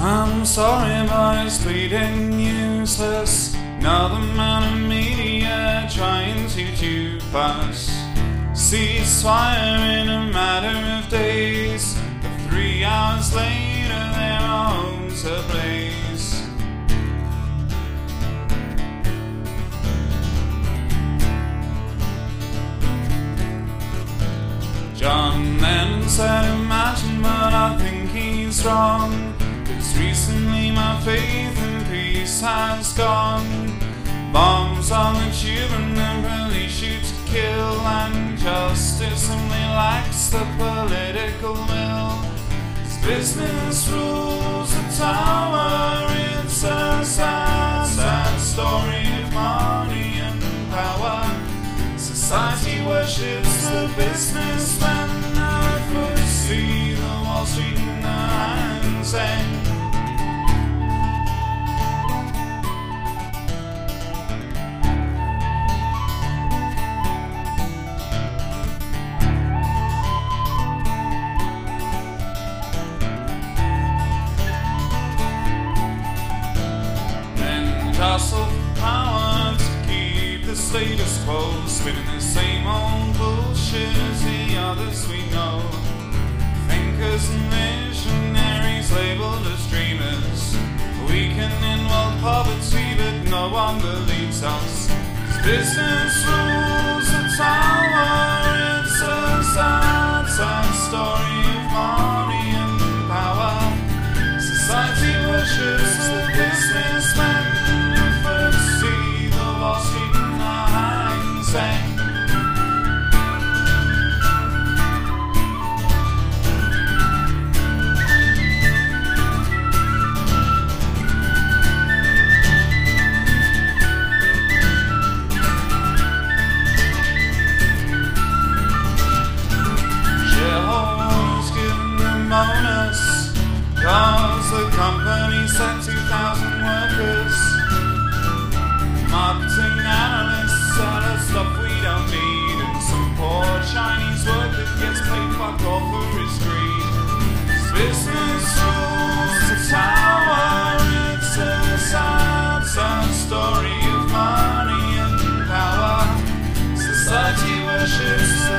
I'm sorry, boys, pleading useless. Another man of media trying to dupe us. Ceasefire in a matter of days, but 3 hours later their homes ablaze. John Lennon said imagine, but I think he's wrong. Cause recently my faith in peace has gone. Bombs on the children and police shoot to kill, and justice simply lacks the political will. As business rules the tower, it's a sad, sad story of money and power. Society worships the businessman, I foresee the Wall Street in the hands end. Jostle power to keep the status quo, spinning the same old bullshit as the others we know. Thinkers and visionaries labeled as dreamers, weakening world poverty, but no one believes us. As business rules the tower, it's a sad, sad story of money and power. Society worships the businessman, see the Wall Street in our hands end. Shareholders give them bonus, cause the company sent 2,000 workers. Marketing analysts sell us stuff we don't need, and some poor Chinese worker gets paid fuck all for his greed. As business rules the tower, it's a sad, sad story of money and power. Society worships the